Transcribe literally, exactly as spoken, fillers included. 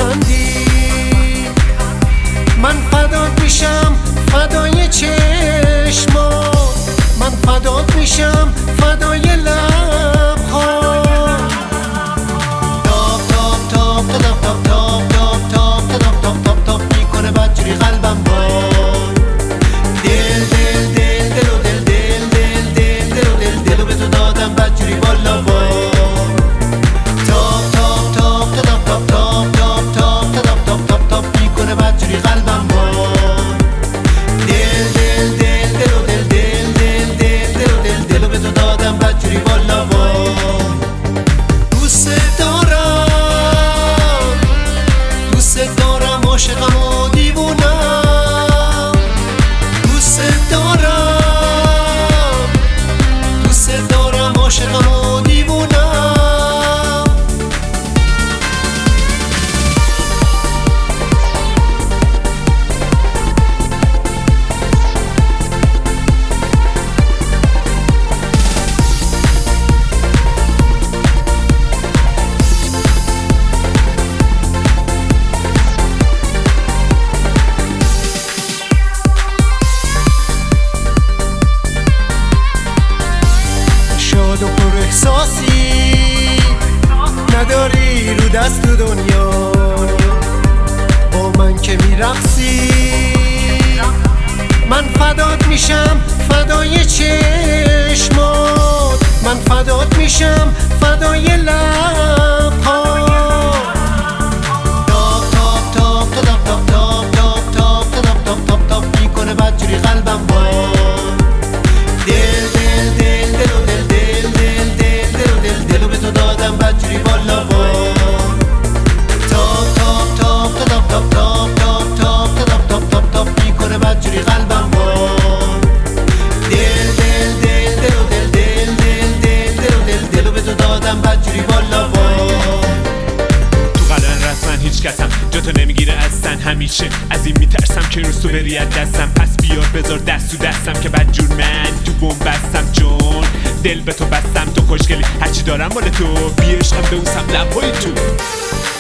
میخندی من فدات میشم فدای چشمات من فدات میشم فدای لبها تاپ تاپ تاپ تاپ تاپ تاپ تاپ تاپ تاپ تاپ تاپ تاپ میکنه بدجوری قلبم وای دل دل دل دل و دل دل دل دل دل و دل دل و به تو دادم بدجوری والا وای تاپ تاپ تاپ تاپ تاپ تاپ تاپ تاپ تاپ تاپ تاپ تاپ میکنه بدجوری قلبم وای دل دل دل دل و دل دل دل دل دل و دل دل و به تو دادم بدجوری والا وای دوست دارم دوست دارم عاشقم و دیوونم دوست دارم دوست دارم عاشقم و دیوونم شاد و پر احساسی نداری رو دست دنیا با من که میرقصی من فدات میشم فدای چشمات من فدات میشم فدای لبها تاپ تاپ تاپ تاپ تاپ تاپ تاپ تاپ تاپ تاپ تاپ تاپ میکنه بدجوری قلبم وای دل دل دل دل و دل دل دل دل دل و دل دل و به تو دادم بدجوری والا وای تاپ تاپ تاپ تاپ تاپ تاپ تاپ تاپ تاپ تاپ تاپ تاپ میکنه بدجوری قلبم وای دل دل دل دل و دل دل دل دل دل و دل دل و به تو دادم بدجوری والا وای تو قلن رسما هیچ کسم جاتو نمیگیره اصلا همیشه از این میترسم که روز تو بری از دستم پس بیار بذار دست تو دستم که بدجور من تو بوم بستم جون دل به تو بستم تو خوشگلی هرچی دارم مال تو بی عشقم به اون سم لبهای تو